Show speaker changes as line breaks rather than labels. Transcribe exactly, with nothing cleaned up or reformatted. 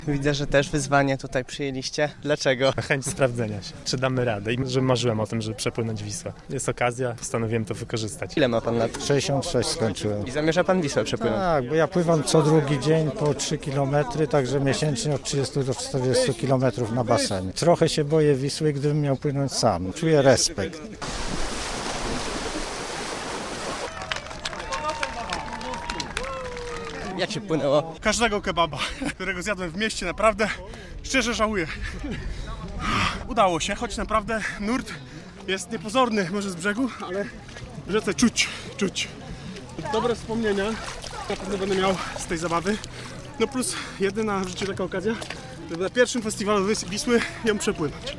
Widzę, że też wyzwanie tutaj przyjęliście. Dlaczego?
Chęć sprawdzenia się, czy damy radę i że marzyłem o tym, żeby przepłynąć Wisłę. Jest okazja, postanowiłem to wykorzystać.
Ile ma pan lat?
sześćdziesiąt sześć skończyłem.
I zamierza pan Wisłę przepłynąć?
Tak, bo ja pływam co drugi dzień po trzy kilometry, także miesięcznie od trzydziestu do czterdziestu kilometrów na basenie. Trochę się boję Wisły, gdybym miał płynąć sam. Czuję respekt.
Jak się płynęło?
Każdego kebaba, którego zjadłem w mieście, naprawdę szczerze żałuję. Udało się, choć naprawdę nurt jest niepozorny może z brzegu, ale w rzece czuć, czuć. Dobre wspomnienia na pewno będę miał z tej zabawy. No plus jedyna w życiu taka okazja, żeby na pierwszym festiwalu Wisły ją przepłynąć.